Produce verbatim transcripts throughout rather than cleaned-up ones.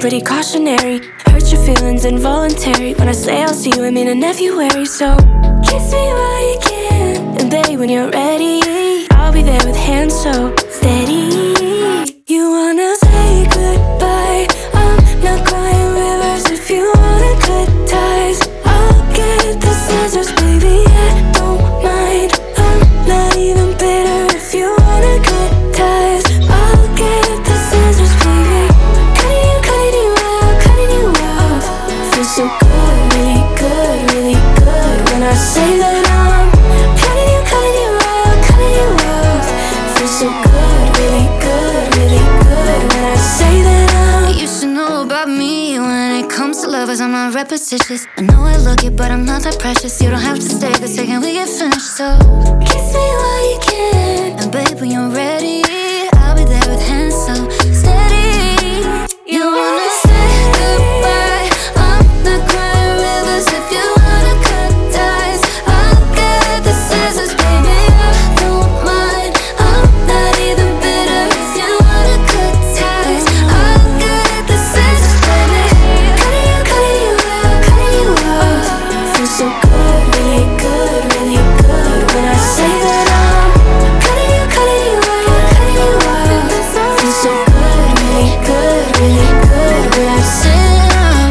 pretty cautionary. Hurt your feelings involuntary. When I say I'll see you, I mean in February. So kiss me while you can, and babe, when you're ready, I'll be there with hands so steady. You wanna say goodbye, I'm not crying rivers. If you wanna cut ties, I'll get the scissors, baby, I don't mind. I'm not even bitter. If you wanna cut ties, I'll get the scissors, baby. Cutting you, cutting you out, cutting you out. Feels so good, really good, really good. When I say that I'm cutting you, cutting you out, cutting you out. Feels so good, really good, really good. When I say that I'm. You should know about me. When it comes to lovers, I'm not repetitious. I know I look it, but I'm not that precious. You don't have to stay the second we get finished. So Kiss me while you can, and babe, when you're ready, I'll be there with hands so steady. You wanna say goodbye, I'm not crying rivers. If you wanna cut ties, I'll get the scissors, baby, I don't mind. I'm not even bitter. If you wanna cut ties, I'll get the scissors, baby. cutting you, cutting you out, cutting you out. Feels so good, really good, really good. When I say that I'm cutting you, cutting you out, cutting you out. Feels so good, really good, really good. When I say that I'm.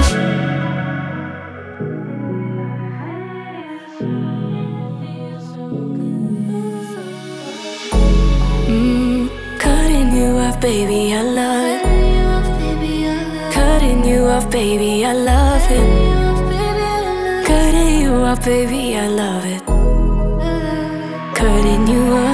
Mm, cutting you off, baby, I love it. Cutting you off, baby, I love it. Cutting you off, baby, I love it. Cutting you off.